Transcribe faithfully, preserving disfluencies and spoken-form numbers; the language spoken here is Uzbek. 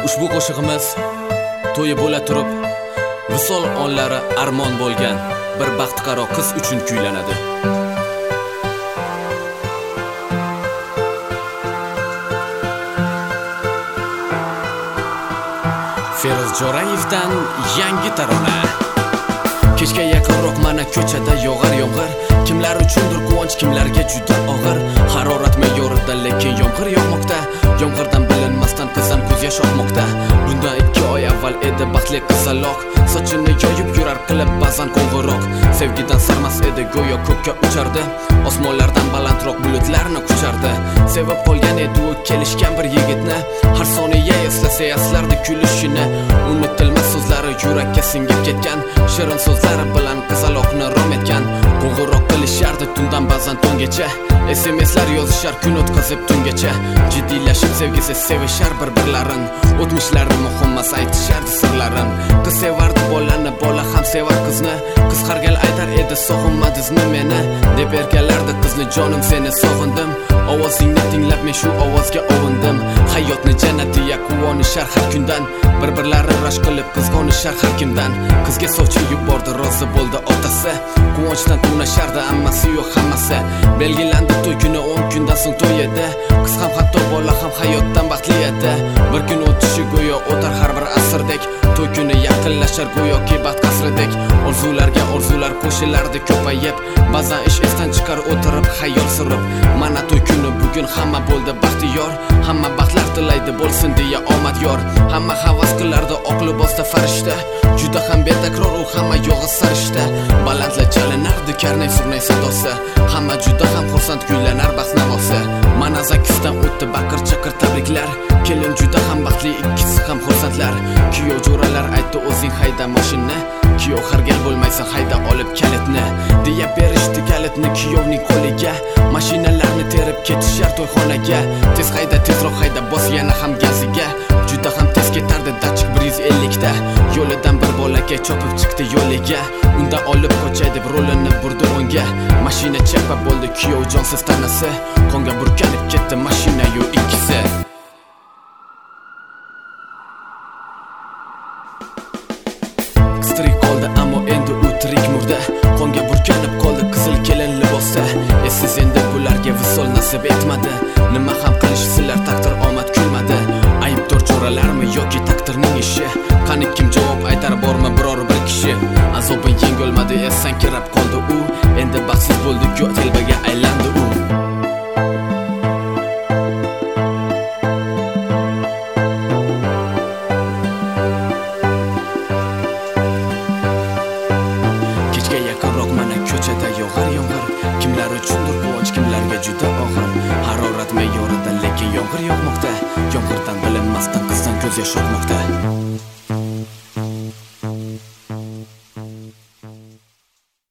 Ushbu qo'shig'imiz to'yi bo'la turib visol onlari armon bo'lgan bir baxtiqaro qiz uchun kuylanadi. Feroz Jo'rayevdan yangi tarona. Kechga yaqinroq mana ko'chada yog'ar yomg'ir. Kimlar uchundir quvonch, kimlarga juda og'ir. Harorat me'yorida lekin yomg'ir yog'moqda. Yomg'irdan bilinmasdan qizdan ko'z yosh oqmoqda. Bundan ikki oy avval edi baxtli qizaloq. Sochini yoyib yurar qilib ba'zan qo'ng'iroq. Sevgidan sarmas edi go'yo ko'kka uchardi. Osmonlardan balandroq bulutlarni quchardi. Sevib qolgan edi u kelishgan bir yigitni. Har soniya eslasa eslardi kulishini. Unutilmas so'zlari yurakka singib ketgan. Shirin so'zlari bilan qizaloqni rom etgan. Qo'ng'iroq qilishardi tundan ba'zan tongacha. S M S'lar yozishar kun o'tkazib tungacha. Jiddiylashib sevgisi sevishar bir-birlarin. O'tmishlari muhimmas aytishardi sirlarin. Qiz sevardi bolani, bola ham sevar qizni. Qiz har gal aytar edi sog'inmadingmi meni deb erkalardi qizni. Jonim seni sog'indim, ovozingni tinglab men shu ovozga ovundim. Hayotni jannatiga quvonishar har kundan. Bir-birlari rashk qilib qizg'onishar har kimdan. Qizga sovchi yubordi, rozi bo'ldi otasi. Quvonchdan tunashardi ammasi yo'q hammasi. Belgilandi to'y kuni o'n kundan so'ng to'y edi. Qiz ham hatto bola ham hayotdan baxtli edi. Bir kun o'tishi go'yo o'tar har bir asrdek. To'y kuni yaqinlashar go'yoki baxt qasridek. Orzularga orzular qo'shilardi ko'payib. Ba'zan ish esdan chiqar o'tirib xayol surib. Mana to'y kuni bugun hamma bo'ldi baxtiyor. Hamma baxtlar tilaydi bo'lsin deya omad yor. Hamma havas qilardi oq libosda farishta. Juda ham betakror u hamma yog'i sarishta. Balandla chalinardi karnay surnay sadosi. Hamma juda ham xursand kuylanar baxt navosi. Mana zakisdan o'tdi baqir chaqir tabriklar. Kelin juda ham baxtli, ikkisi ham xursandlar. Kuyov jo'ralar aytdi o'zing hayda mashinani. Kuyov har gal bo'lmaysan hayda olib kalitni deya berishdi kalitni kuyovning qo'liga. Mashinalarni terib ketishar to'yxonaga. Tez hayda tezroq hayda bos yana ham gaziga. Juda ham tez ketardi dachik bir yuz ellik ta. Yo'lidan bir bolakay chopib chiqdi yo'liga. Unda olib qochay deb rolini burdi o'ngga. Mashina chapa bo'ldi kuyov jonsiz tanasi. Qonga burkanib ketdi mashina yu ikkisi. Tirik qoldi ammo endi u tirik murda. Qonga burkanib qoldi qizil kelin libosda. Esiz endi bularga visol nasib etmadi. Nima ham qilish sizlar taqdir omad kulmadi. Aybdor jo'ralarmi yoki taqdirning ishi? Qani kim javob aytar bormi biror bir kishi? Azobi yengolmadi esdan kirab qoldi u. Endi baxtsiz bo'ldi ku telbaga aylandi u. Kechga yaqinroq mana ko'chada yog'ar yomg'ir. Kimlar uchundir quvonch, kimlarga juda og'ir. Harorat me'yorida lekin yomg'ir yog'moqda. Yomg'irdan bilinmasdan qizdan ko'z yosh oqmoqda.